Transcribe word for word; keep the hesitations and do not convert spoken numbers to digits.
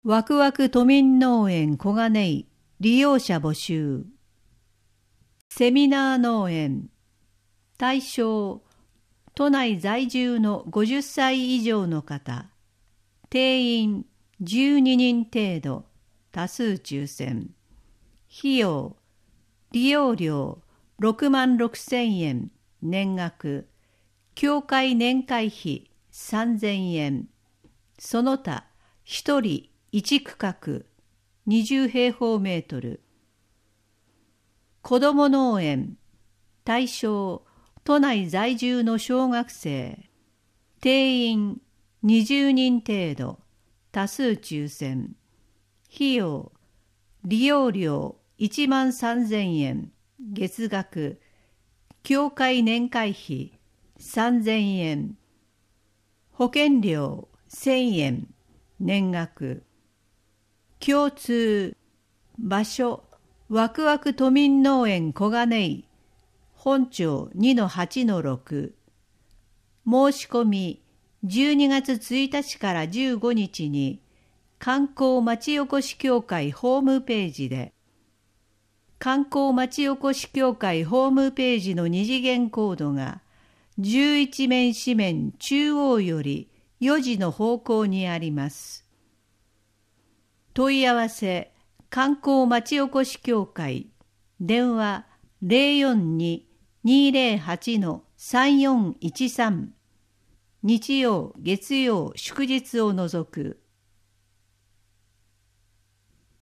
わくわく都民農園小金井利用者募集。セミナー農園。対象、都内在住のごじゅっさい以上の方。定員じゅうににん程度。多数抽選。費用、利用料ろくまんろくせんえん。年額。協会年会費さんぜんえん。その他、ひとりいち区画、にじゅうへいほうメートル。子ども農園。対象、都内在住の小学生。定員にじゅうにん程度。多数抽選。費用、利用料いちまんさんぜんえん。月額。協会年会費さんぜんえん。保険料せんえん。年額。共通。場所、わくわく都民農園小金井。本町 にのはちのろく。申し込み、じゅうにがつついたちからじゅうごにちに、観光まちおこし協会ホームページで、観光まちおこし協会ホームページの二次元コードが、じゅういちめん紙面中央よりよじの方向にあります。問い合わせ、観光まちおこし協会、電話 ゼロよんに にーゼロはち さんよんいちさん。日曜、月曜、祝日を除く。